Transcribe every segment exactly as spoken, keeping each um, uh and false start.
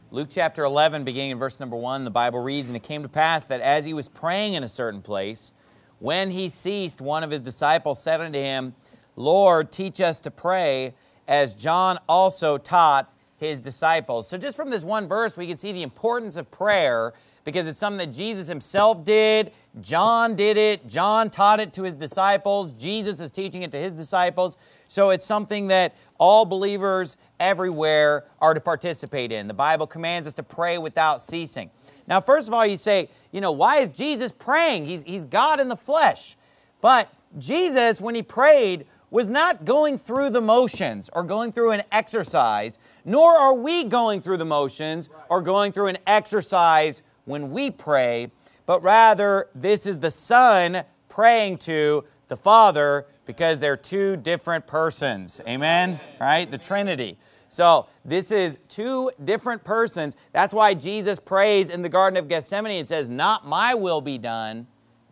Luke chapter eleven, beginning in verse number one, the Bible reads, "And it came to pass that as he was praying in a certain place, when he ceased, one of his disciples said unto him, Lord, teach us to pray, as John also taught his disciples." So just from this one verse, we can see the importance of prayer, because it's something that Jesus himself did. John did it. John taught it to his disciples. Jesus is teaching it to his disciples. So it's something that all believers everywhere are to participate in. The Bible commands us to pray without ceasing. Now, first of all, you say, you know, why is Jesus praying? He's, he's God in the flesh. But Jesus, when he prayed, was not going through the motions or going through an exercise, nor are we going through the motions or going through an exercise when we pray, but rather this is the Son praying to the Father, because they're two different persons. Amen? Right? The Trinity. So this is two different persons. That's why Jesus prays in the Garden of Gethsemane and says, not my will be done,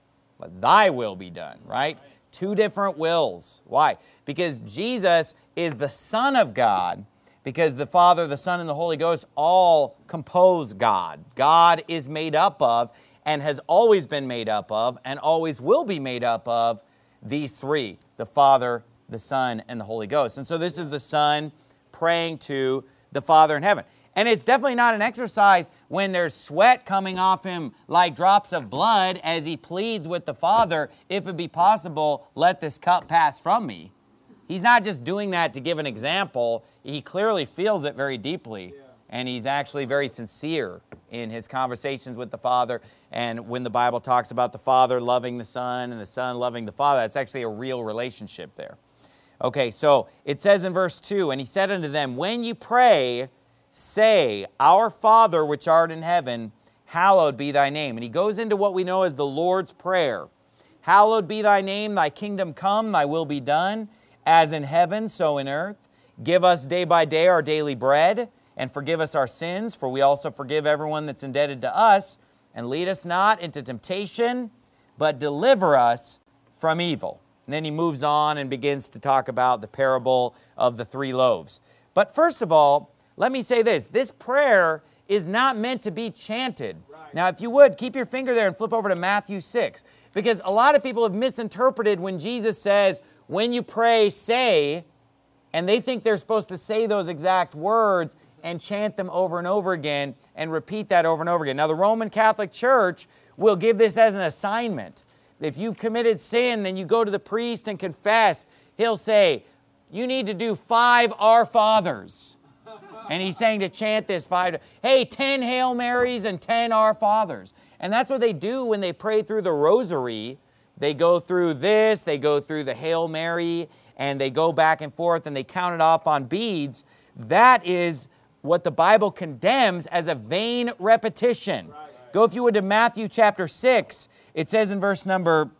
but thy will be done. Right? Two different wills. Why? Because Jesus is the Son of God, because the Father, the Son, and the Holy Ghost all compose God. God is made up of, and has always been made up of, and always will be made up of, these three: the Father, the Son, and the Holy Ghost. And so this is the Son praying to the Father in heaven. And it's definitely not an exercise when there's sweat coming off him like drops of blood as he pleads with the Father, if it be possible, let this cup pass from me. He's not just doing that to give an example. He clearly feels it very deeply. Yeah. And he's actually very sincere in his conversations with the Father. And when the Bible talks about the Father loving the Son and the Son loving the Father, that's actually a real relationship there. Okay, so it says in verse two, "And he said unto them, When you pray, say, Our Father which art in heaven, hallowed be thy name." And he goes into what we know as the Lord's Prayer. "Hallowed be thy name, thy kingdom come, thy will be done, as in heaven, so in earth. Give us day by day our daily bread, and forgive us our sins, for we also forgive everyone that's indebted to us. And lead us not into temptation, but deliver us from evil." And then he moves on and begins to talk about the parable of the three loaves. But first of all, let me say this. This prayer is not meant to be chanted. Right. Now, if you would, keep your finger there and flip over to Matthew six. Because a lot of people have misinterpreted when Jesus says, when you pray, say, and they think they're supposed to say those exact words and chant them over and over again and repeat that over and over again. Now, the Roman Catholic Church will give this as an assignment. If you've committed sin, then you go to the priest and confess. He'll say, you need to do five Our Fathers. And he's saying to chant this five, hey, ten Hail Marys and ten Our Fathers. And that's what they do when they pray through the rosary. They go through this, they go through the Hail Mary, and they go back and forth, and they count it off on beads. That is what the Bible condemns as a vain repetition. Right, right. Go, if you would, to Matthew chapter six. It says in verse number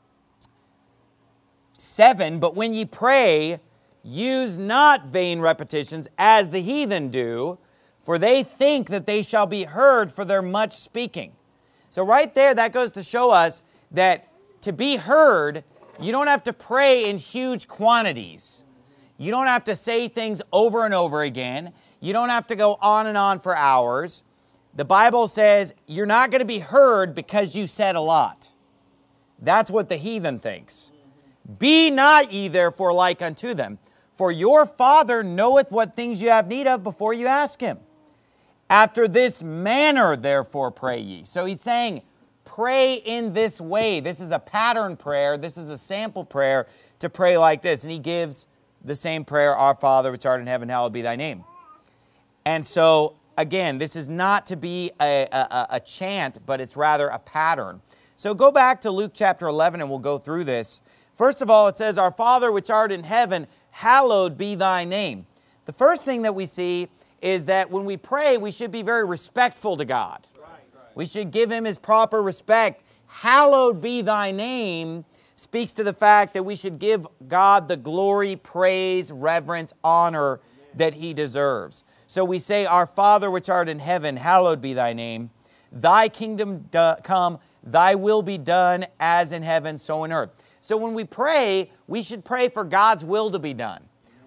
seven, "But when ye pray, use not vain repetitions, as the heathen do, for they think that they shall be heard for their much speaking." So right there, that goes to show us that to be heard, you don't have to pray in huge quantities. You don't have to say things over and over again. You don't have to go on and on for hours. The Bible says you're not going to be heard because you said a lot. That's what the heathen thinks. "Be not ye therefore like unto them, for your Father knoweth what things you have need of before you ask him. After this manner therefore pray ye." So he's saying, pray in this way. This is a pattern prayer. This is a sample prayer to pray like this. And he gives the same prayer, "Our Father which art in heaven, hallowed be thy name." And so, again, this is not to be a, a, a chant, but it's rather a pattern. So go back to Luke chapter eleven and we'll go through this. First of all, it says, "Our Father which art in heaven, hallowed be thy name." The first thing that we see is that when we pray, we should be very respectful to God. We should give him his proper respect. "Hallowed be thy name" speaks to the fact that we should give God the glory, praise, reverence, honor that he deserves. So we say, "Our Father which art in heaven, hallowed be thy name. Thy kingdom come, thy will be done as in heaven, so in earth." So when we pray, we should pray for God's will to be done.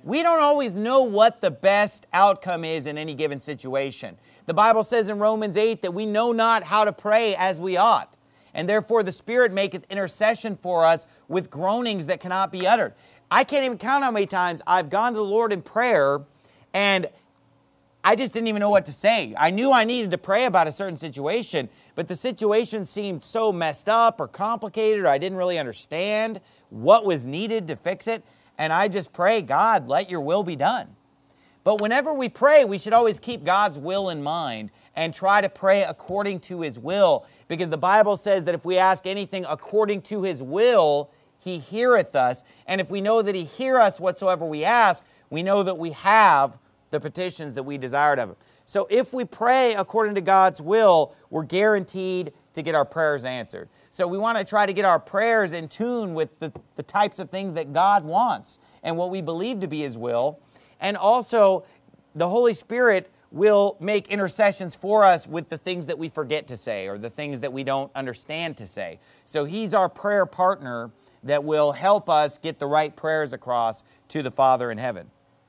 We don't always know what the best outcome is in any given situation. The Bible says in Romans eight that we know not how to pray as we ought. And therefore the Spirit maketh intercession for us with groanings that cannot be uttered. I can't even count how many times I've gone to the Lord in prayer and I just didn't even know what to say. I knew I needed to pray about a certain situation, but the situation seemed so messed up or complicated, or I didn't really understand what was needed to fix it. And I just pray, God, let your will be done. But whenever we pray, we should always keep God's will in mind and try to pray according to His will, because the Bible says that if we ask anything according to His will, He heareth us. And if we know that He hear us whatsoever we ask, we know that we have the petitions that we desired of Him. So if we pray according to God's will, we're guaranteed to get our prayers answered. So we want to try to get our prayers in tune with the, the types of things that God wants and what we believe to be His will. And also, the Holy Spirit will make intercessions for us with the things that we forget to say or the things that we don't understand to say. So He's our prayer partner that will help us get the right prayers across to the Father in heaven.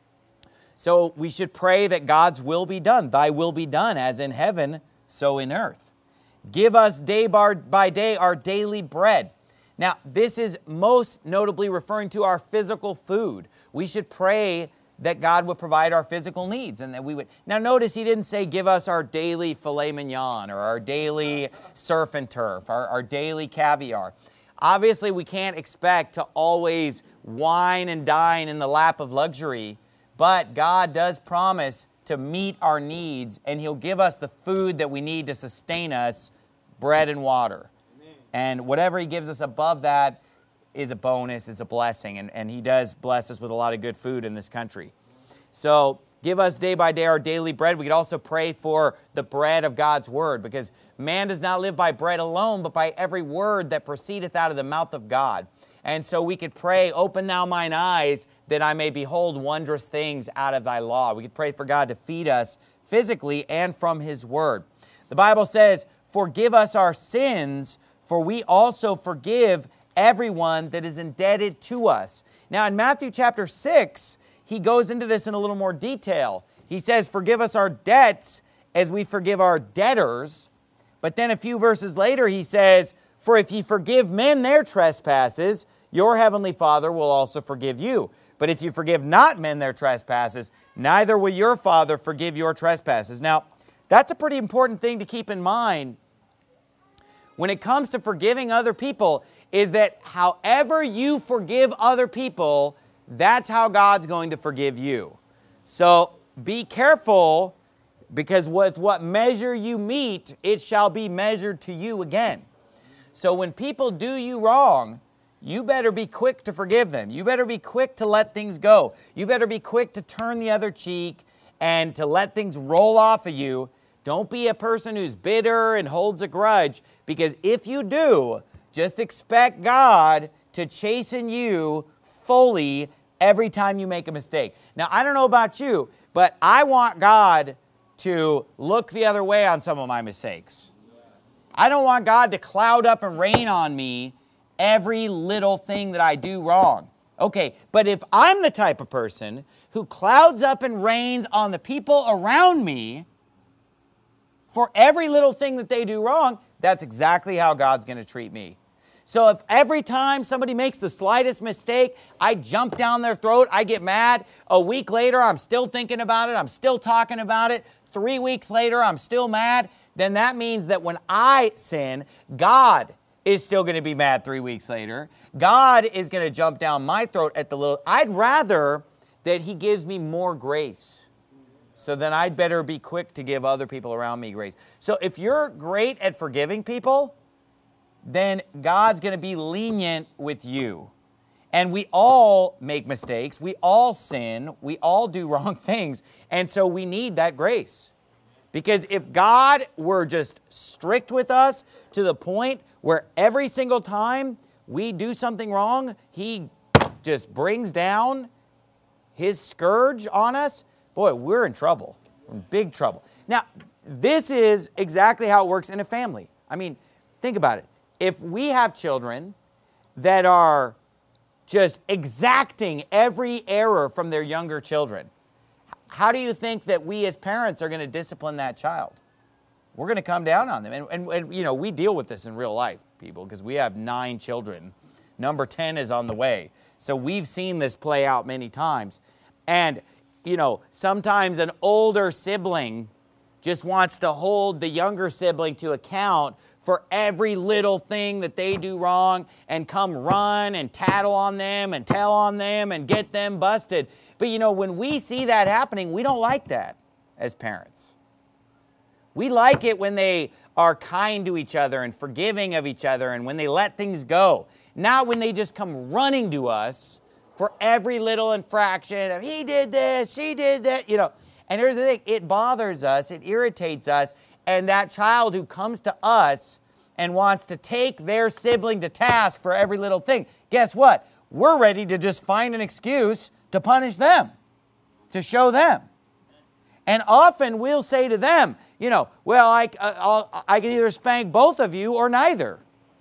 So we should pray that God's will be done. Thy will be done, as in heaven, so in earth. Give us day by day our daily bread. Now, this is most notably referring to our physical food. We should pray that God would provide our physical needs and that we would. Now, notice He didn't say give us our daily filet mignon or our daily surf and turf, our, our daily caviar. Obviously, we can't expect to always wine and dine in the lap of luxury, but God does promise to meet our needs, and He'll give us the food that we need to sustain us, bread and water. Amen. And whatever He gives us above that is a bonus, is a blessing, and, and He does bless us with a lot of good food in this country. So give us day by day our daily bread. We could also pray for the bread of God's Word, because man does not live by bread alone, but by every word that proceedeth out of the mouth of God. And so we could pray, open thou mine eyes, that I may behold wondrous things out of thy law. We could pray for God to feed us physically and from His Word. The Bible says, forgive us our sins, for we also forgive everyone that is indebted to us. Now in Matthew chapter six, He goes into this in a little more detail. He says, forgive us our debts as we forgive our debtors. But then a few verses later, He says, for if ye forgive men their trespasses, your heavenly Father will also forgive you. But if you forgive not men their trespasses, neither will your Father forgive your trespasses. Now, that's a pretty important thing to keep in mind when it comes to forgiving other people, is that however you forgive other people, that's how God's going to forgive you. So be careful, because with what measure you meet, it shall be measured to you again. So when people do you wrong, you better be quick to forgive them. You better be quick to let things go. You better be quick to turn the other cheek and to let things roll off of you. Don't be a person who's bitter and holds a grudge, because if you do, just expect God to chasten you fully every time you make a mistake. Now, I don't know about you, but I want God to look the other way on some of my mistakes. I don't want God to cloud up and rain on me every little thing that I do wrong. Okay, but if I'm the type of person who clouds up and rains on the people around me for every little thing that they do wrong, that's exactly how God's going to treat me. So if every time somebody makes the slightest mistake, I jump down their throat, I get mad, a week later I'm still thinking about it, I'm still talking about it, three weeks later I'm still mad, then that means that when I sin, God is still going to be mad three weeks later. God is going to jump down my throat at the little. I'd rather that He gives me more grace. So then I'd better be quick to give other people around me grace. So if you're great at forgiving people, then God's going to be lenient with you. And we all make mistakes. We all sin. We all do wrong things. And so we need that grace. Because if God were just strict with us to the point where every single time we do something wrong, He just brings down His scourge on us, boy, we're in trouble. We're in big trouble. Now, this is exactly how it works in a family. I mean, think about it. If we have children that are just exacting every error from their younger children. How do you think that we as parents are going to discipline that child? We're going to come down on them. And, and, and you know, we deal with this in real life, people, because we have nine children. Number ten is on the way. So we've seen this play out many times. And, you know, sometimes an older sibling just wants to hold the younger sibling to account for every little thing that they do wrong and come run and tattle on them and tell on them and get them busted. But, you know, when we see that happening, we don't like that as parents. We like it when they are kind to each other and forgiving of each other and when they let things go. Not when they just come running to us for every little infraction of he did this, she did that, you know. And here's the thing, it bothers us, it irritates us, and that child who comes to us and wants to take their sibling to task for every little thing, guess what? We're ready to just find an excuse to punish them, to show them. And often we'll say to them, you know, well, I, uh, I'll, I can either spank both of you or neither.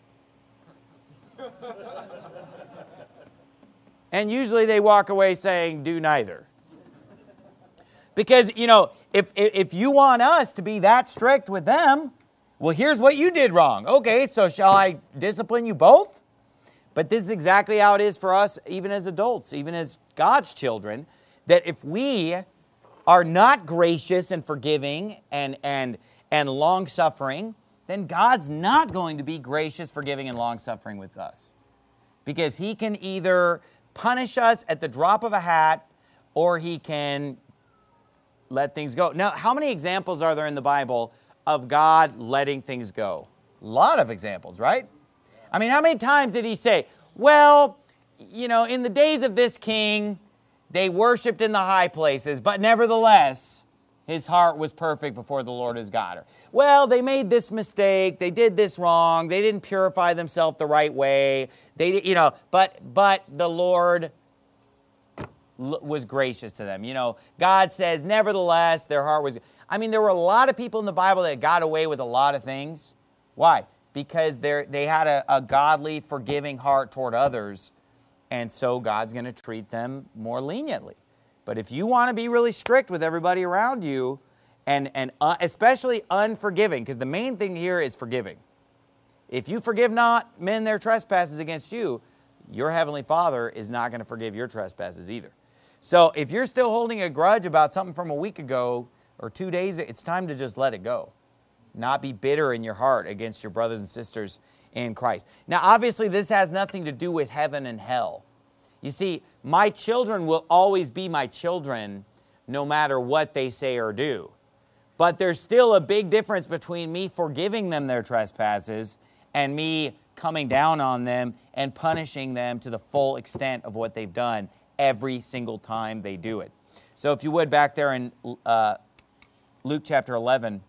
And usually they walk away saying, do neither. Because, you know, if, if you want us to be that strict with them, well, here's what you did wrong. Okay, so shall I discipline you both? But this is exactly how it is for us, even as adults, even as God's children, that if we are not gracious and forgiving and, and, and long-suffering, then God's not going to be gracious, forgiving, and long-suffering with us. Because He can either punish us at the drop of a hat, or He can let things go. Now, how many examples are there in the Bible of God letting things go? A lot of examples, right? I mean, how many times did He say, well, you know, in the days of this king, they worshiped in the high places, but nevertheless, his heart was perfect before the Lord his God. Or, well, they made this mistake, they did this wrong, they didn't purify themselves the right way, they, you know, but, but the Lord was gracious to them. You know, God says, nevertheless, their heart was... I mean, there were a lot of people in the Bible that got away with a lot of things. Why? Because they they had a, a godly, forgiving heart toward others, and so God's going to treat them more leniently. But if you want to be really strict with everybody around you, and, and uh, especially unforgiving, because the main thing here is forgiving. If you forgive not men their trespasses against you, your heavenly Father is not going to forgive your trespasses either. So if you're still holding a grudge about something from a week ago or two days, it's time to just let it go. Not be bitter in your heart against your brothers and sisters in Christ. Now, obviously, this has nothing to do with heaven and hell. You see, my children will always be my children no matter what they say or do. But there's still a big difference between me forgiving them their trespasses and me coming down on them and punishing them to the full extent of what they've done every single time they do it. So if you would, back there in uh, Luke chapter eleven,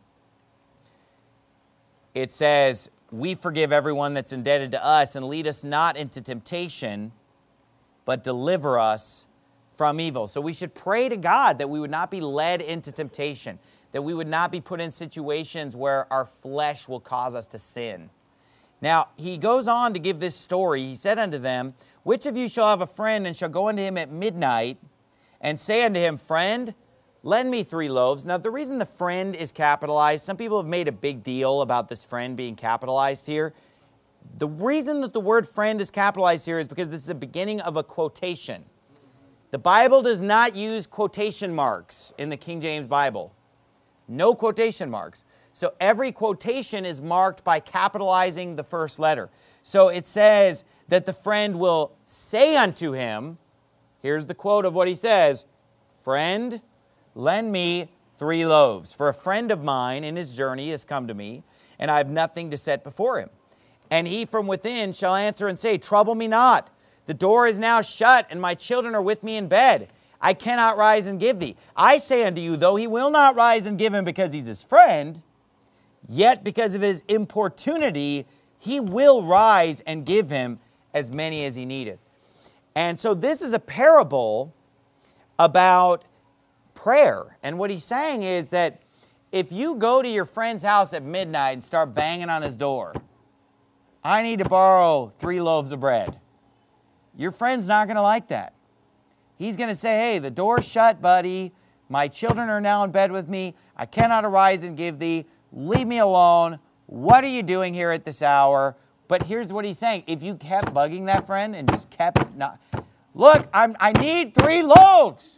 it says, we forgive everyone that's indebted to us, and lead us not into temptation, but deliver us from evil. So we should pray to God that we would not be led into temptation, that we would not be put in situations where our flesh will cause us to sin. Now, he goes on to give this story. He said unto them, which of you shall have a friend, and shall go unto him at midnight, and say unto him, friend, lend me three loaves. Now, the reason the friend is capitalized, some people have made a big deal about this friend being capitalized here. The reason that the word friend is capitalized here is because this is the beginning of a quotation. The Bible does not use quotation marks in the King James Bible. No quotation marks. So every quotation is marked by capitalizing the first letter. So it says that the friend will say unto him, here's the quote of what he says, friend, lend me three loaves. For a friend of mine in his journey has come to me, and I have nothing to set before him. And he from within shall answer and say, trouble me not. The door is now shut, and my children are with me in bed. I cannot rise and give thee. I say unto you, though he will not rise and give him because he's his friend, yet because of his importunity, he will rise and give him as many as he needeth. And so this is a parable about prayer. And what he's saying is that if you go to your friend's house at midnight and start banging on his door, I need to borrow three loaves of bread. Your friend's not going to like that. He's going to say, hey, the door's shut, buddy. My children are now in bed with me. I cannot arise and give thee. Leave me alone. What are you doing here at this hour? But here's what he's saying. If you kept bugging that friend and just kept not, look, I'm, I need three loaves.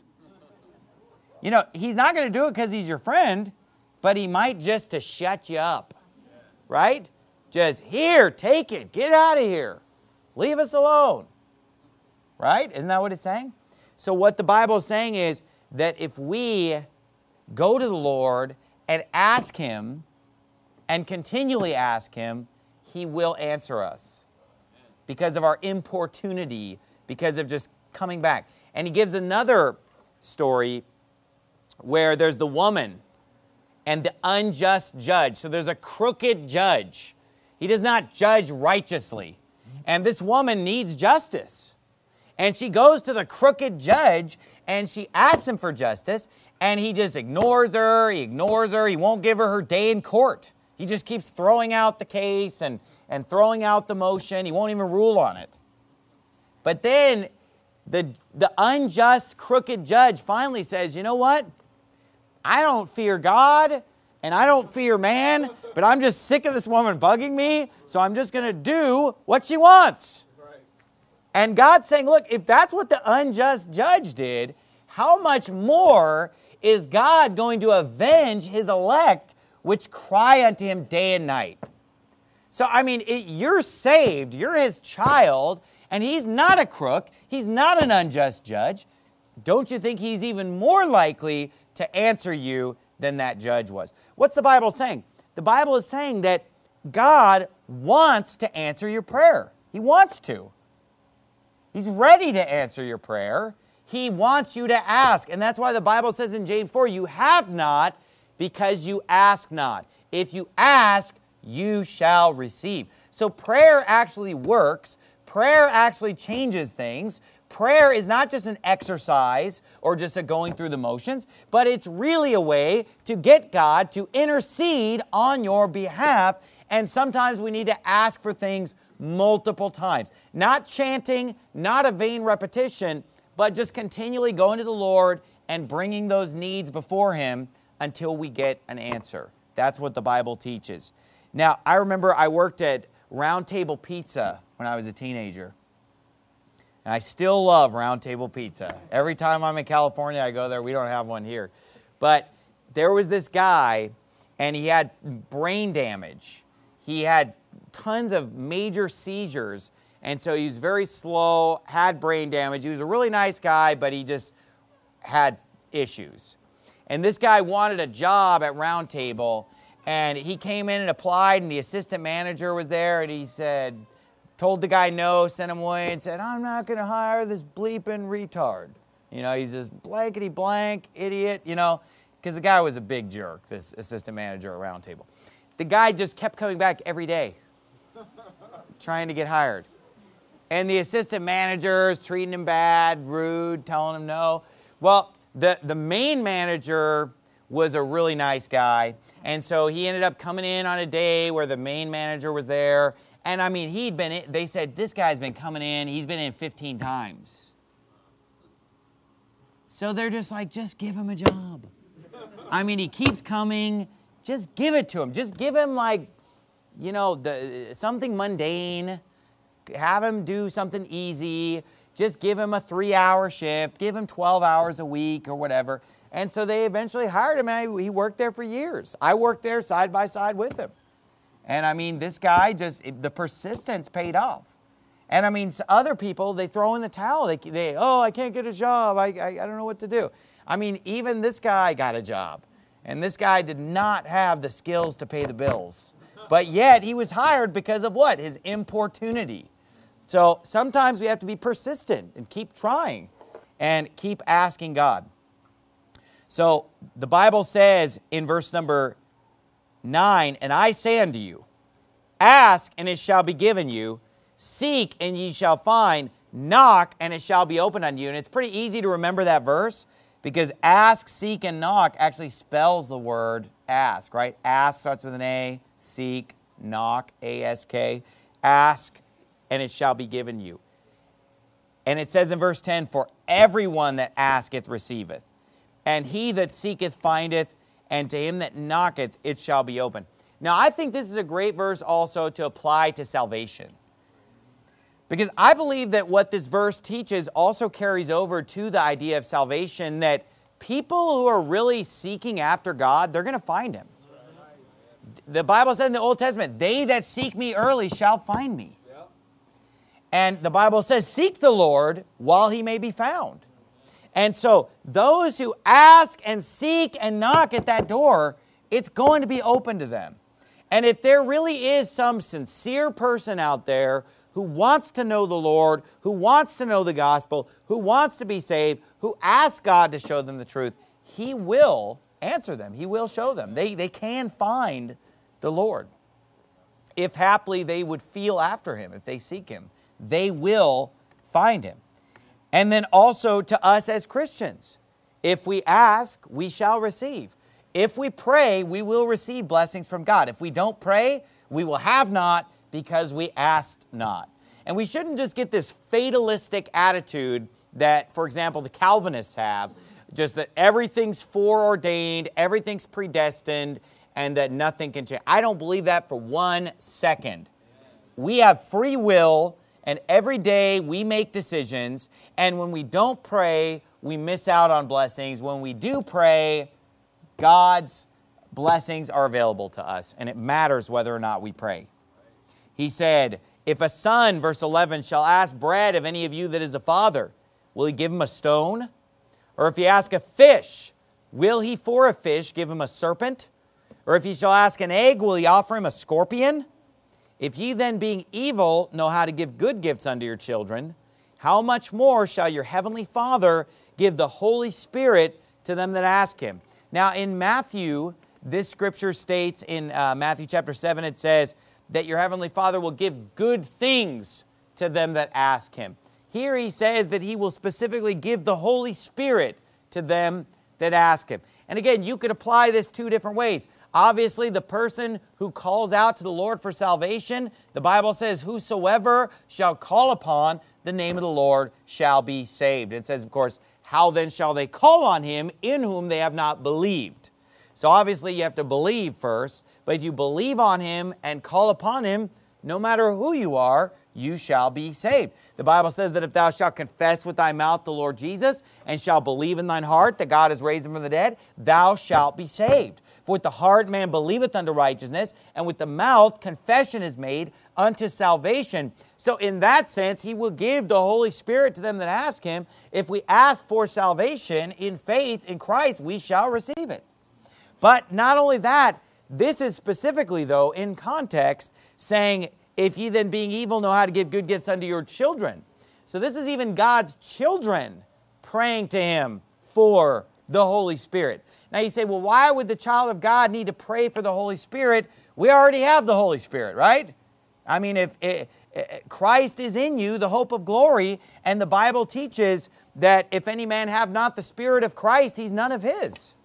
You know, he's not going to do it because he's your friend, but he might just to shut you up, right? Just, here, take it. Get out of here. Leave us alone, right? Isn't that what it's saying? So what the Bible is saying is that if we go to the Lord and ask Him and continually ask Him, He will answer us because of our importunity, because of just coming back. And He gives another story where there's the woman and the unjust judge. So there's a crooked judge. He does not judge righteously. And this woman needs justice. And she goes to the crooked judge and she asks him for justice, and he just ignores her, he ignores her, he won't give her her day in court. He just keeps throwing out the case and, and throwing out the motion. He won't even rule on it. But then the, the unjust, crooked judge finally says, you know what? I don't fear God and I don't fear man, but I'm just sick of this woman bugging me, so I'm just going to do what she wants. And God's saying, look, if that's what the unjust judge did, how much more is God going to avenge His elect, which cry unto Him day and night? So, I mean, it, you're saved, you're His child, and He's not a crook, He's not an unjust judge. Don't you think He's even more likely to answer you than that judge was? What's the Bible saying? The Bible is saying that God wants to answer your prayer. He wants to. He's ready to answer your prayer. He wants you to ask. And that's why the Bible says in James four, you have not because you ask not. If you ask, you shall receive. So prayer actually works. Prayer actually changes things. Prayer is not just an exercise or just a going through the motions, but it's really a way to get God to intercede on your behalf. And sometimes we need to ask for things multiple times. Not chanting, not a vain repetition, but just continually going to the Lord and bringing those needs before Him until we get an answer. That's what the Bible teaches. Now, I remember I worked at Round Table Pizza when I was a teenager. And I still love Round Table Pizza. Every time I'm in California, I go there. We don't have one here. But there was this guy, and he had brain damage. He had tons of major seizures, and so he was very slow, had brain damage. He was a really nice guy, but he just had issues. And this guy wanted a job at Round Table, and he came in and applied, and the assistant manager was there, and he said, told the guy no, sent him away, and said, I'm not going to hire this bleeping retard. You know, he's this blankety blank idiot, you know, because the guy was a big jerk, this assistant manager at Round Table. The guy just kept coming back every day, trying to get hired. And the assistant manager is treating him bad, rude, telling him no. Well, the, the main manager was a really nice guy. And so he ended up coming in on a day where the main manager was there. And I mean, he'd been in, they said, this guy's been coming in, he's been in fifteen times. So they're just like, just give him a job. I mean, he keeps coming, just give it to him. Just give him like, you know, the, something mundane. Have him do something easy. Just give him a three-hour shift. Give him twelve hours a week or whatever. And so they eventually hired him, and I, he worked there for years. I worked there side by side with him. And I mean, this guy just, the persistence paid off. And I mean, other people, they throw in the towel. They, they oh, I can't get a job. I, I, I don't know what to do. I mean, even this guy got a job. And this guy did not have the skills to pay the bills. But yet, he was hired because of what? His importunity. So sometimes we have to be persistent and keep trying and keep asking God. So the Bible says in verse number nine, and I say unto you, ask and it shall be given you, seek and ye shall find, knock and it shall be opened unto you. And it's pretty easy to remember that verse because ask, seek, and knock actually spells the word ask, right? Ask starts with an A, seek, knock, A S K, ask and it shall be given you. And it says in verse ten, for everyone that asketh receiveth, and he that seeketh findeth, and to him that knocketh it shall be opened. Now, I think this is a great verse also to apply to salvation. Because I believe that what this verse teaches also carries over to the idea of salvation, that people who are really seeking after God, they're going to find Him. The Bible said in the Old Testament, they that seek me early shall find me. And the Bible says, seek the Lord while He may be found. And so those who ask and seek and knock at that door, it's going to be open to them. And if there really is some sincere person out there who wants to know the Lord, who wants to know the gospel, who wants to be saved, who asks God to show them the truth, He will answer them. He will show them. They, they can find the Lord. If haply they would feel after Him, if they seek Him, they will find Him. And then also to us as Christians, if we ask, we shall receive. If we pray, we will receive blessings from God. If we don't pray, we will have not, because we asked not. And we shouldn't just get this fatalistic attitude that, for example, the Calvinists have, just that everything's foreordained, everything's predestined, and that nothing can change. I don't believe that for one second. We have free will, and every day we make decisions, and when we don't pray, we miss out on blessings. When we do pray, God's blessings are available to us, and it matters whether or not we pray. He said, if a son, verse eleven, shall ask bread of any of you that is a father, will he give him a stone? Or if he ask a fish, will he for a fish give him a serpent? Or if he shall ask an egg, will he offer him a scorpion? If ye then, being evil, know how to give good gifts unto your children, how much more shall your heavenly Father give the Holy Spirit to them that ask Him? Now, in Matthew, this scripture states in uh, Matthew chapter seven, it says that your heavenly Father will give good things to them that ask Him. Here He says that He will specifically give the Holy Spirit to them that ask Him. And again, you could apply this two different ways. Obviously, the person who calls out to the Lord for salvation, the Bible says, whosoever shall call upon the name of the Lord shall be saved. It says, of course, how then shall they call on Him in whom they have not believed? So obviously, you have to believe first. But if you believe on Him and call upon Him, no matter who you are, you shall be saved. The Bible says that if thou shalt confess with thy mouth the Lord Jesus, and shalt believe in thine heart that God has raised Him from the dead, thou shalt be saved. For with the heart man believeth unto righteousness, and with the mouth confession is made unto salvation. So in that sense, He will give the Holy Spirit to them that ask Him. If we ask for salvation in faith in Christ, we shall receive it. But not only that, this is specifically, though, in context, saying, if ye then, being evil, know how to give good gifts unto your children. So this is even God's children praying to Him for the Holy Spirit. Now you say, well, why would the child of God need to pray for the Holy Spirit? We already have the Holy Spirit, right? I mean, if it, it, Christ is in you, the hope of glory, and the Bible teaches that if any man have not the Spirit of Christ, he's none of His.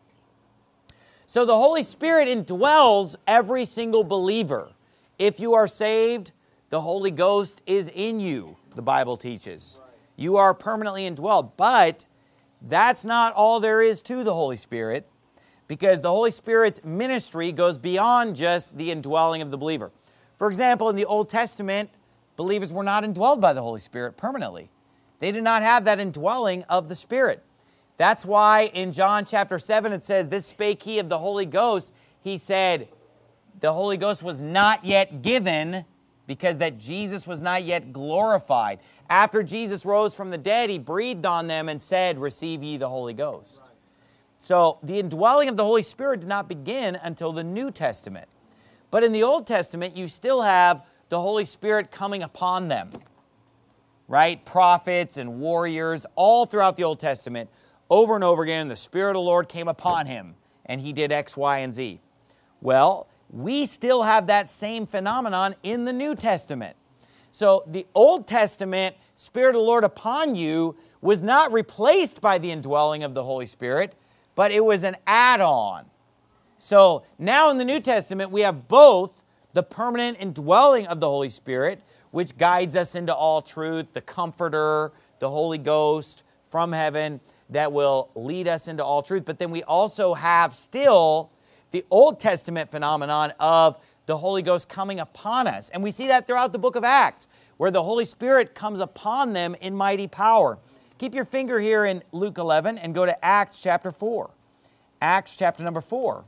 So the Holy Spirit indwells every single believer. If you are saved, the Holy Ghost is in you, the Bible teaches. You are permanently indwelled. But that's not all there is to the Holy Spirit, because the Holy Spirit's ministry goes beyond just the indwelling of the believer. For example, in the Old Testament, believers were not indwelled by the Holy Spirit permanently. They did not have that indwelling of the Spirit. That's why in John chapter seven it says, this spake He of the Holy Ghost. He said the Holy Ghost was not yet given because that Jesus was not yet glorified. After Jesus rose from the dead, He breathed on them and said, receive ye the Holy Ghost. Right. So the indwelling of the Holy Spirit did not begin until the New Testament. But in the Old Testament, you still have the Holy Spirit coming upon them. Right? Prophets and warriors all throughout the Old Testament. Over and over again, the Spirit of the Lord came upon him, and he did X, Y, and Z. Well, we still have that same phenomenon in the New Testament. So the Old Testament, Spirit of the Lord upon you, was not replaced by the indwelling of the Holy Spirit, but it was an add-on. So now in the New Testament, we have both the permanent indwelling of the Holy Spirit, which guides us into all truth, the Comforter, the Holy Ghost from heaven that will lead us into all truth. But then we also have still the Old Testament phenomenon of the Holy Ghost coming upon us. And we see that throughout the book of Acts, where the Holy Spirit comes upon them in mighty power. Keep your finger here in Luke eleven and go to Acts chapter four. Acts chapter number four.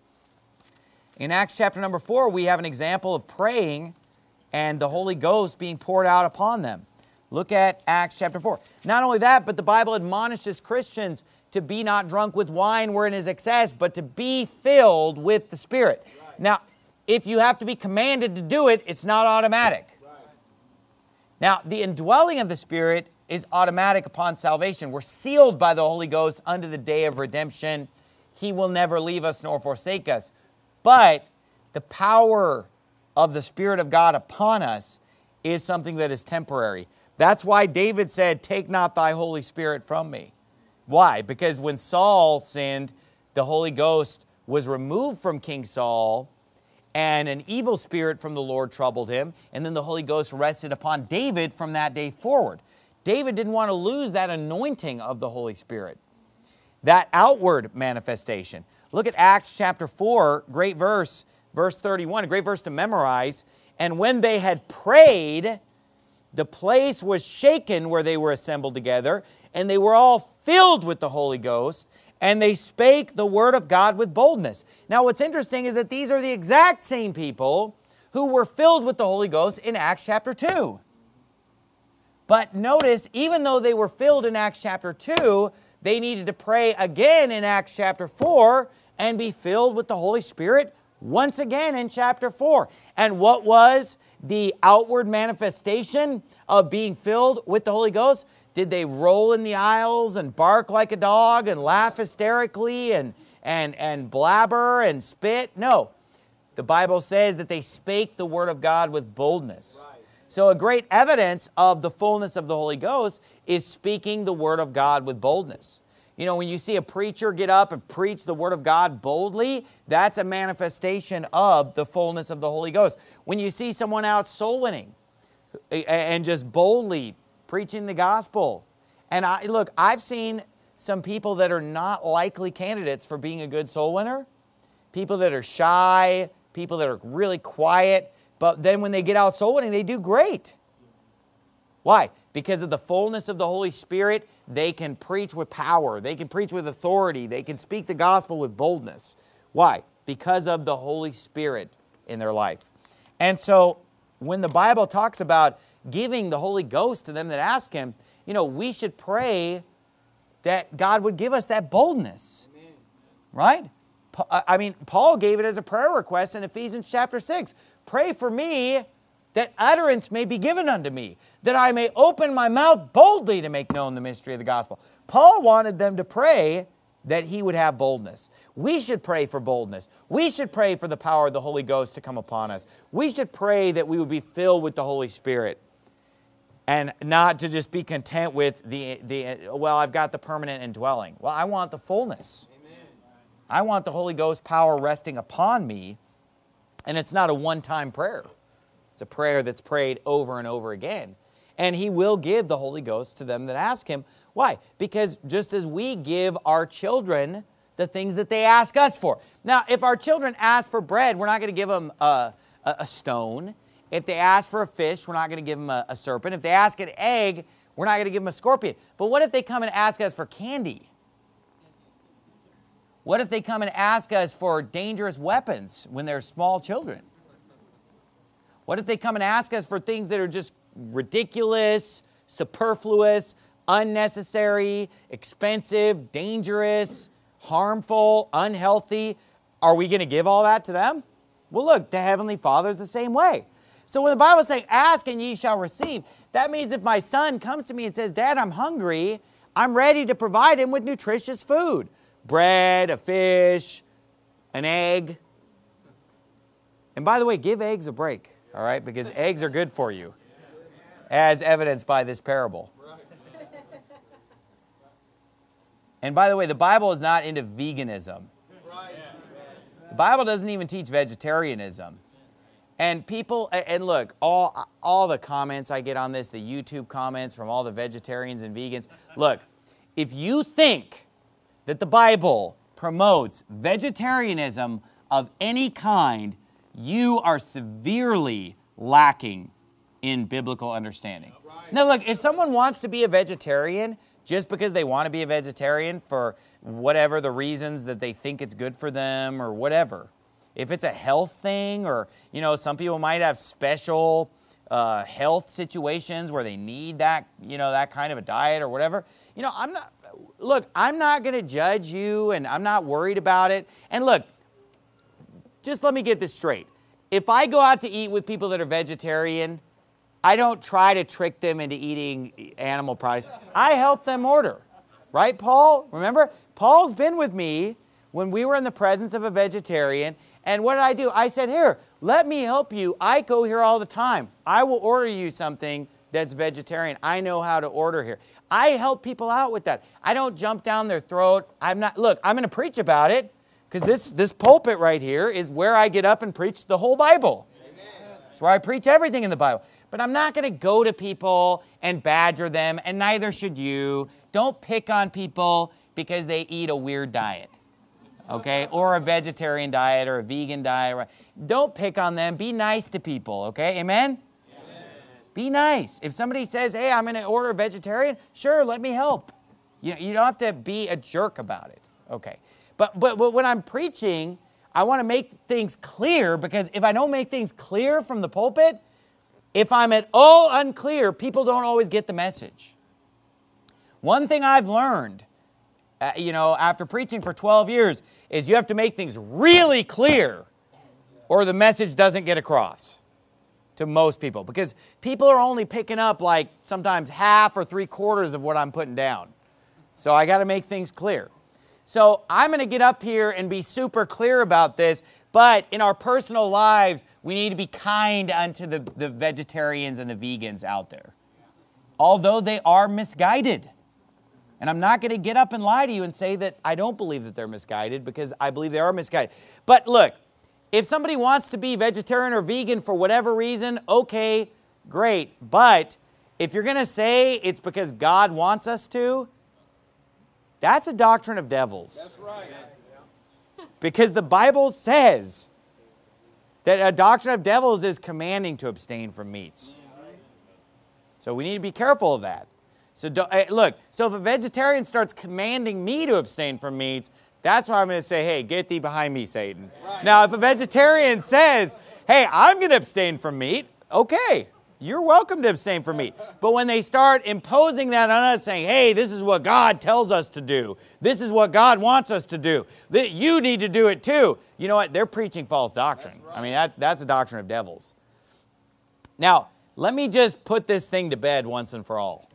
In Acts chapter number four, we have an example of praying and the Holy Ghost being poured out upon them. Look at Acts chapter four. Not only that, but the Bible admonishes Christians to be not drunk with wine wherein is excess, but to be filled with the Spirit. Right. Now, if you have to be commanded to do it, it's not automatic. Right. Now, the indwelling of the Spirit is automatic upon salvation. We're sealed by the Holy Ghost unto the day of redemption. He will never leave us nor forsake us. But the power of the Spirit of God upon us is something that is temporary. That's why David said, take not thy Holy Spirit from me. Why? Because when Saul sinned, the Holy Ghost was removed from King Saul, and an evil spirit from the Lord troubled him, and then the Holy Ghost rested upon David from that day forward. David didn't want to lose that anointing of the Holy Spirit, that outward manifestation. Look at Acts chapter four, great verse, verse thirty-one, a great verse to memorize. And when they had prayed, the place was shaken where they were assembled together, and they were all filled with the Holy Ghost, and they spake the word of God with boldness. Now what's interesting is that these are the exact same people who were filled with the Holy Ghost in Acts chapter two. But notice, even though they were filled in Acts chapter two, they needed to pray again in Acts chapter four and be filled with the Holy Spirit once again in chapter four. And what was the outward manifestation of being filled with the Holy Ghost? Did they roll in the aisles and bark like a dog and laugh hysterically and, and, and blabber and spit? No. The Bible says that they spake the word of God with boldness. Right. So a great evidence of the fullness of the Holy Ghost is speaking the word of God with boldness. You know, when you see a preacher get up and preach the word of God boldly, that's a manifestation of the fullness of the Holy Ghost. When you see someone out soul winning and just boldly preaching the gospel. And I look, I've seen some people that are not likely candidates for being a good soul winner. People that are shy, people that are really quiet, but then when they get out soul winning, they do great. Why? Because of the fullness of the Holy Spirit, they can preach with power. They can preach with authority. They can speak the gospel with boldness. Why? Because of the Holy Spirit in their life. And so when the Bible talks about giving the Holy Ghost to them that ask Him, you know, we should pray that God would give us that boldness. Amen. Right? I mean, Paul gave it as a prayer request in Ephesians chapter six. Pray for me that utterance may be given unto me, that I may open my mouth boldly to make known the mystery of the gospel. Paul wanted them to pray that he would have boldness. We should pray for boldness. We should pray for the power of the Holy Ghost to come upon us. We should pray that we would be filled with the Holy Spirit and not to just be content with the, the well, I've got the permanent indwelling. Well, I want the fullness. Amen. I want the Holy Ghost power resting upon me, and it's not a one-time prayer. It's a prayer that's prayed over and over again. And He will give the Holy Ghost to them that ask Him. Why? Because just as we give our children the things that they ask us for. Now, if our children ask for bread, we're not going to give them a, a, a stone. If they ask for a fish, we're not going to give them a, a serpent. If they ask an egg, we're not going to give them a scorpion. But what if they come and ask us for candy? What if they come and ask us for dangerous weapons when they're small children? What if they come and ask us for things that are just ridiculous, superfluous, unnecessary, expensive, dangerous, harmful, unhealthy? Are we going to give all that to them? Well, look, the Heavenly Father is the same way. So when the Bible is saying, ask and ye shall receive, that means if my son comes to me and says, Dad, I'm hungry, I'm ready to provide him with nutritious food. Bread, a fish, an egg. And by the way, give eggs a break. All right, because eggs are good for you, as evidenced by this parable. And by the way, the Bible is not into veganism. The Bible doesn't even teach vegetarianism. And people, and look, all, all the comments I get on this, the YouTube comments from all the vegetarians and vegans, look, if you think that the Bible promotes vegetarianism of any kind, you are severely lacking in biblical understanding. Right. Now look, if someone wants to be a vegetarian just because they want to be a vegetarian for whatever the reasons that they think it's good for them or whatever, if it's a health thing, or, you know, some people might have special uh, health situations where they need that, you know, that kind of a diet or whatever, you know, I'm not, look, I'm not going to judge you, and I'm not worried about it. And look, just let me get this straight. If I go out to eat with people that are vegetarian, I don't try to trick them into eating animal products. I help them order. Right, Paul? Remember? Paul's been with me when we were in the presence of a vegetarian. And what did I do? I said, here, let me help you. I go here all the time. I will order you something that's vegetarian. I know how to order here. I help people out with that. I don't jump down their throat. I'm not, look, I'm going to preach about it. Because this, this pulpit right here is where I get up and preach the whole Bible. Amen. That's where I preach everything in the Bible. But I'm not going to go to people and badger them, and neither should you. Don't pick on people because they eat a weird diet, okay? Or a vegetarian diet or a vegan diet. Don't pick on them. Be nice to people, okay? Amen? Amen. Be nice. If somebody says, hey, I'm going to order a vegetarian, sure, let me help. You, you don't have to be a jerk about it, okay? But, but, but when I'm preaching, I want to make things clear, because if I don't make things clear from the pulpit, if I'm at all unclear, people don't always get the message. One thing I've learned, uh, you know, after preaching for twelve years, is you have to make things really clear, or the message doesn't get across to most people. Because people are only picking up like sometimes half or three quarters of what I'm putting down. So I got to make things clear. So I'm going to get up here and be super clear about this, but in our personal lives, we need to be kind unto the, the vegetarians and the vegans out there, although they are misguided. And I'm not going to get up and lie to you and say that I don't believe that they're misguided, because I believe they are misguided. But look, if somebody wants to be vegetarian or vegan for whatever reason, okay, great. But if you're going to say it's because God wants us to, that's a doctrine of devils. That's right. Because the Bible says that a doctrine of devils is commanding to abstain from meats. So we need to be careful of that. So do, look, so if a vegetarian starts commanding me to abstain from meats, that's why I'm going to say, hey, get thee behind me, Satan. Right. Now, if a vegetarian says, hey, I'm going to abstain from meat, okay. You're welcome to abstain from meat. But when they start imposing that on us, saying, hey, this is what God tells us to do. This is what God wants us to do. That you need to do it too. You know what? They're preaching false doctrine. Right. I mean, that's, that's a doctrine of devils. Now, let me just put this thing to bed once and for all.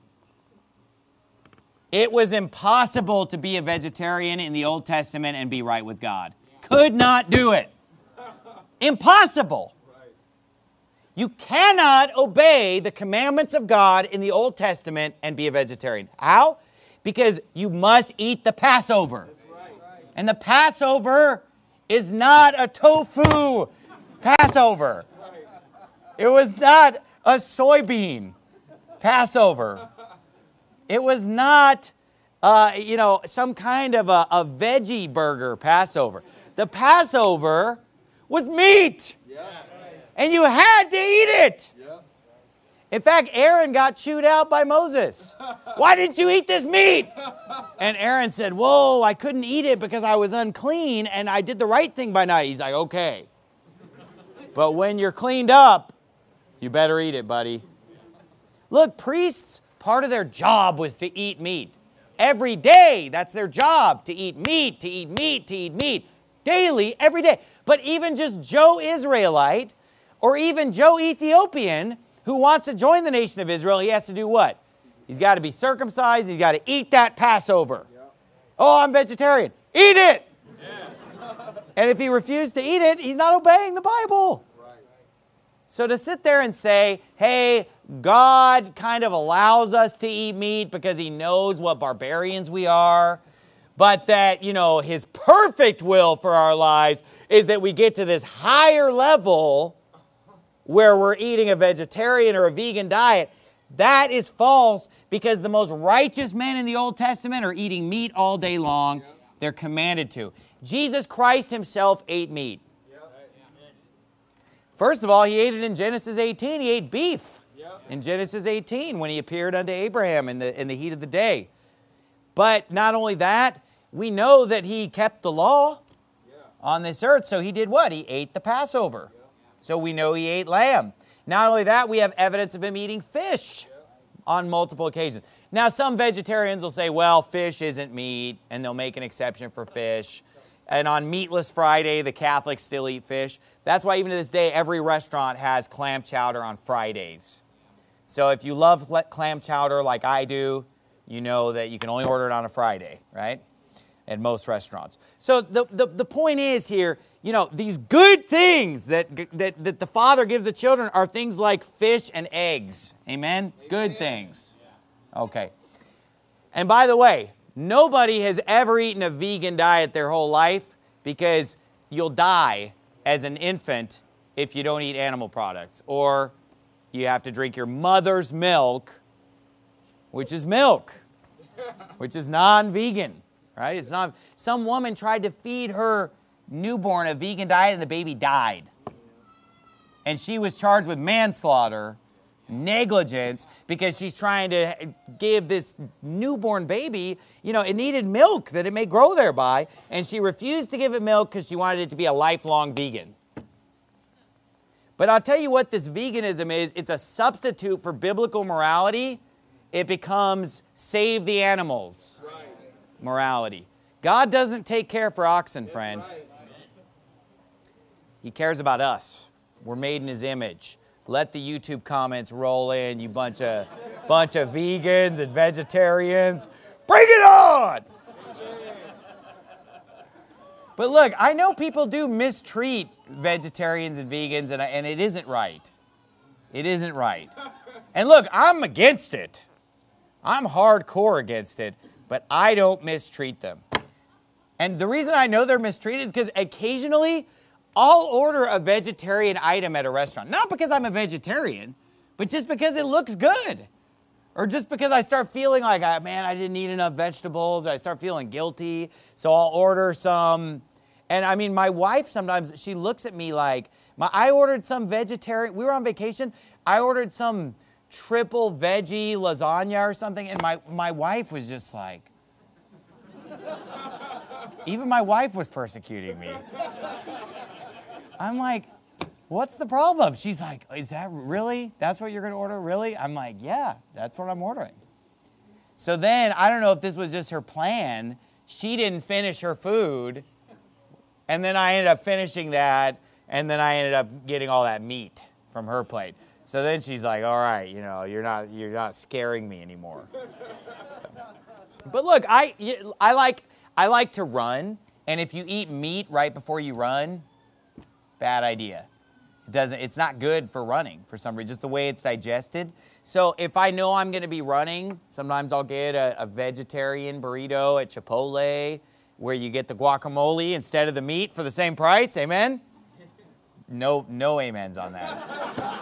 It was impossible to be a vegetarian in the Old Testament and be right with God. Could not do it. Impossible. You cannot obey the commandments of God in the Old Testament and be a vegetarian. How? Because you must eat the Passover. And the Passover is not a tofu Passover. It was not a soybean Passover. It was not, uh, you know, some kind of a, a veggie burger Passover. The Passover was meat. Yeah. And you had to eat it. Yeah. In fact, Aaron got chewed out by Moses. Why didn't you eat this meat? And Aaron said, whoa, I couldn't eat it because I was unclean and I did the right thing by night. He's like, okay. But when you're cleaned up, you better eat it, buddy. Look, priests, part of their job was to eat meat. Every day, that's their job, to eat meat, to eat meat, to eat meat. Daily, every day. But even just Joe Israelite, or even Joe Ethiopian, who wants to join the nation of Israel, he has to do what? He's got to be circumcised. He's got to eat that Passover. Yeah. Oh, I'm vegetarian. Eat it! Yeah. And if he refused to eat it, he's not obeying the Bible. Right. So to sit there and say, hey, God kind of allows us to eat meat because he knows what barbarians we are, but that, you know, his perfect will for our lives is that we get to this higher level where we're eating a vegetarian or a vegan diet. That is false, because the most righteous men in the Old Testament are eating meat all day long. They're commanded to. Jesus Christ himself ate meat. First of all, he ate it in Genesis eighteen. He ate beef in Genesis eighteen when he appeared unto Abraham in the, in the heat of the day. But not only that, we know that he kept the law on this earth. So he did what? He ate the Passover. So we know he ate lamb. Not only that, we have evidence of him eating fish on multiple occasions. Now, some vegetarians will say, well, fish isn't meat, and they'll make an exception for fish. And on Meatless Friday, the Catholics still eat fish. That's why even to this day, every restaurant has clam chowder on Fridays. So if you love clam chowder like I do, you know that you can only order it on a Friday, right? At most restaurants. So the, the, the point is here, you know, these good things that, that, that the Father gives the children are things like fish and eggs. Amen? Good things. Okay. And by the way, nobody has ever eaten a vegan diet their whole life, because you'll die as an infant if you don't eat animal products. Or you have to drink your mother's milk, which is milk, which is non-vegan. Right? It's not. Some woman tried to feed her newborn a vegan diet and the baby died. And she was charged with manslaughter, negligence, because she's trying to give this newborn baby, you know, it needed milk that it may grow thereby, and she refused to give it milk because she wanted it to be a lifelong vegan. But I'll tell you what this veganism is. It's a substitute for biblical morality. It becomes save the animals. Right. Morality. God doesn't take care for oxen, friend. He cares about us. We're made in his image. Let the YouTube comments roll in, you bunch of, bunch of vegans and vegetarians. Bring it on! But look, I know people do mistreat vegetarians and vegans, and, and it isn't right. It isn't right. And look, I'm against it. I'm hardcore against it. But I don't mistreat them. And the reason I know they're mistreated is because occasionally I'll order a vegetarian item at a restaurant. Not because I'm a vegetarian, but just because it looks good. Or just because I start feeling like, oh, man, I didn't eat enough vegetables. Or I start feeling guilty, so I'll order some. And I mean, my wife sometimes, she looks at me like, my, I ordered some vegetarian, we were on vacation, I ordered some triple veggie lasagna or something, and my, my wife was just like, even my wife was persecuting me. I'm like, what's the problem? She's like, is that really? That's what you're going to order? Really? I'm like, yeah, that's what I'm ordering. So then, I don't know if this was just her plan. She didn't finish her food, and then I ended up finishing that, and then I ended up getting all that meat from her plate. So then she's like, all right, you know, you're not, you're not scaring me anymore. So. But look, I, I, like, I like to run, and if you eat meat right before you run, bad idea. It doesn't, it's not good for running for some reason, just the way it's digested. So if I know I'm going to be running, sometimes I'll get a, a vegetarian burrito at Chipotle, where you get the guacamole instead of the meat for the same price. Amen? No, no amens on that.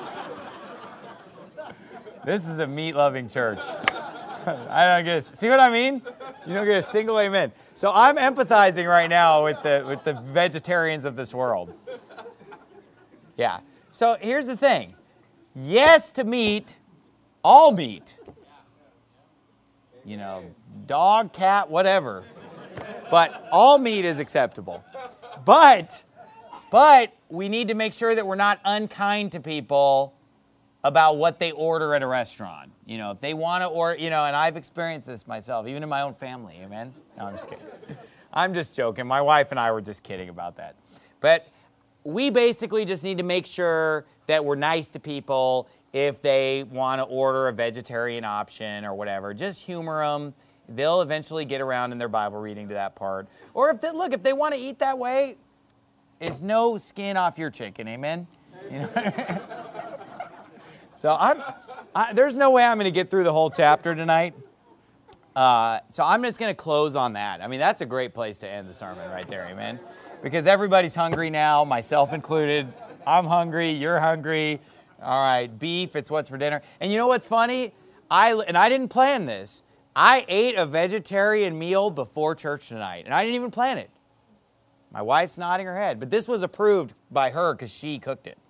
This is a meat-loving church. I don't get, see what I mean? You don't get a single amen. So I'm empathizing right now with the, with the vegetarians of this world. Yeah. So here's the thing. Yes to meat, all meat. You know, dog, cat, whatever. But all meat is acceptable. But, but we need to make sure that we're not unkind to people about what they order at a restaurant. You know, if they want to order, you know, and I've experienced this myself, even in my own family, amen? No, I'm just kidding. I'm just joking. My wife and I were just kidding about that. But we basically just need to make sure that we're nice to people if they want to order a vegetarian option or whatever. Just humor them. They'll eventually get around in their Bible reading to that part. Or if they, look, if they want to eat that way, it's no skin off your chicken, amen? You know what I mean? So I'm, I, there's no way I'm going to get through the whole chapter tonight. Uh, so I'm just going to close on that. I mean, that's a great place to end the sermon right there, amen? Because everybody's hungry now, myself included. I'm hungry, you're hungry. All right, beef, it's what's for dinner. And you know what's funny? I, and I didn't plan this. I ate a vegetarian meal before church tonight, and I didn't even plan it. My wife's nodding her head, but this was approved by her because she cooked it.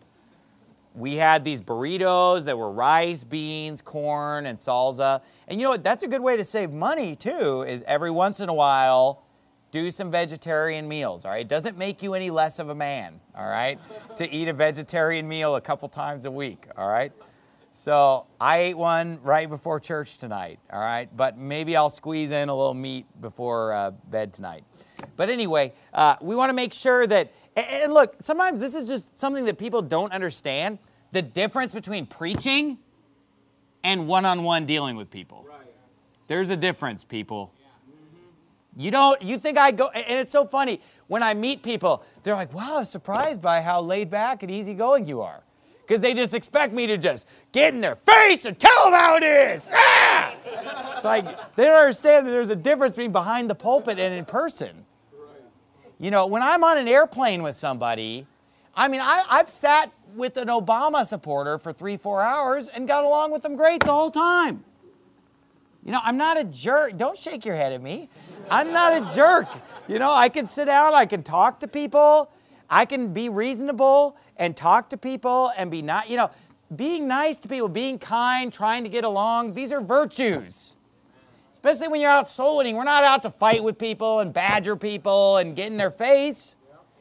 We had these burritos that were rice, beans, corn, and salsa. And you know what? That's a good way to save money, too, is every once in a while, do some vegetarian meals, all right? It doesn't make you any less of a man, all right, to eat a vegetarian meal a couple times a week, all right? So I ate one right before church tonight, all right? But maybe I'll squeeze in a little meat before uh, bed tonight. But anyway, uh, we want to make sure that, and look, sometimes this is just something that people don't understand, the difference between preaching and one-on-one dealing with people. Right. There's a difference, people. Yeah. Mm-hmm. You don't, you think I go, and it's so funny, when I meet people, they're like, wow, I'm surprised by how laid back and easygoing you are. Because they just expect me to just get in their face and tell them how it is. Ah! It's like, they don't understand that there's a difference between behind the pulpit and in person. You know, when I'm on an airplane with somebody, I mean, I, I've sat with an Obama supporter for three, four hours and got along with them great the whole time. You know, I'm not a jerk. Don't shake your head at me. I'm not a jerk. You know, I can sit down, I can talk to people, I can be reasonable and talk to people and be not, you know, being nice to people, being kind, trying to get along, these are virtues. Especially when you're out soul winning. We're not out to fight with people and badger people and get in their face.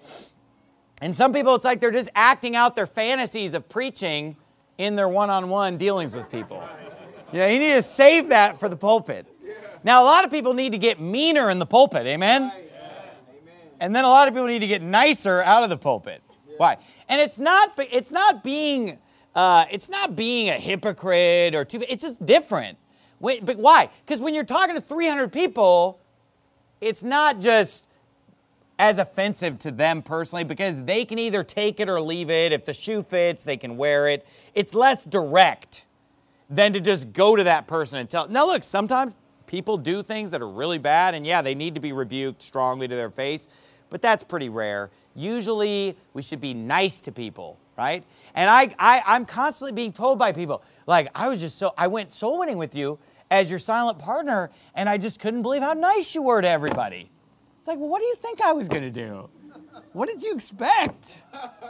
And some people, it's like they're just acting out their fantasies of preaching in their one-on-one dealings with people. You know, you need to save that for the pulpit. Now, a lot of people need to get meaner in the pulpit, amen? And then a lot of people need to get nicer out of the pulpit. Why? And it's not, it's not being, uh, it's not being a hypocrite or too, it's just different. Wait, but why? Because when you're talking to three hundred people, it's not just as offensive to them personally because they can either take it or leave it. If the shoe fits, they can wear it. It's less direct than to just go to that person and tell. Now look, sometimes people do things that are really bad and yeah, they need to be rebuked strongly to their face, but that's pretty rare. Usually we should be nice to people, right? And I, I, I'm constantly being told by people, like, I was just so, I went soul winning with you as your silent partner, and I just couldn't believe how nice you were to everybody. It's like, well, what do you think I was going to do? What did you expect?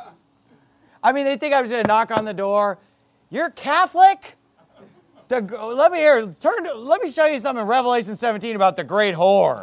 I mean, they think I was going to knock on the door. You're Catholic? The, let me hear, turn to, let me show you something in Revelation seventeen about the great whore.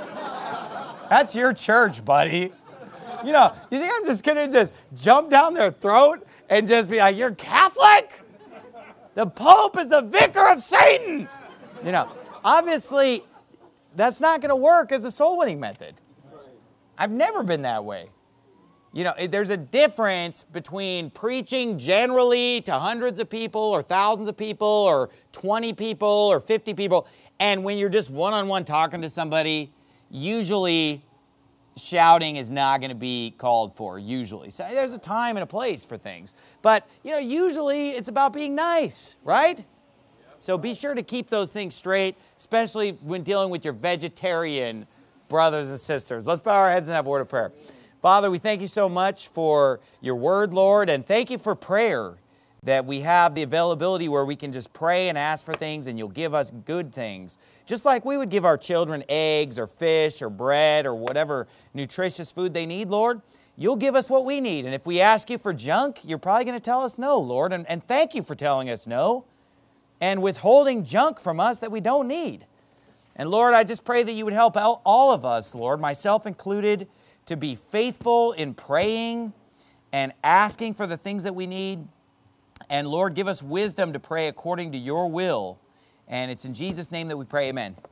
That's your church, buddy. You know, you think I'm just going to just jump down their throat and just be like, you're Catholic? The Pope is the vicar of Satan. You know, obviously, that's not going to work as a soul-winning method. I've never been that way. You know, there's a difference between preaching generally to hundreds of people or thousands of people or twenty people or fifty people, and when you're just one-on-one talking to somebody, usually shouting is not going to be called for, usually. So there's a time and a place for things. But, you know, usually it's about being nice, right? So be sure to keep those things straight, especially when dealing with your vegetarian brothers and sisters. Let's bow our heads and have a word of prayer. Father, we thank you so much for your word, Lord, and thank you for prayer, that we have the availability where we can just pray and ask for things and you'll give us good things. Just like we would give our children eggs or fish or bread or whatever nutritious food they need, Lord, you'll give us what we need. And if we ask you for junk, you're probably going to tell us no, Lord. And, and thank you for telling us no and withholding junk from us that we don't need. And Lord, I just pray that you would help all of us, Lord, myself included, to be faithful in praying and asking for the things that we need. And Lord, give us wisdom to pray according to your will. And it's in Jesus' name that we pray, amen.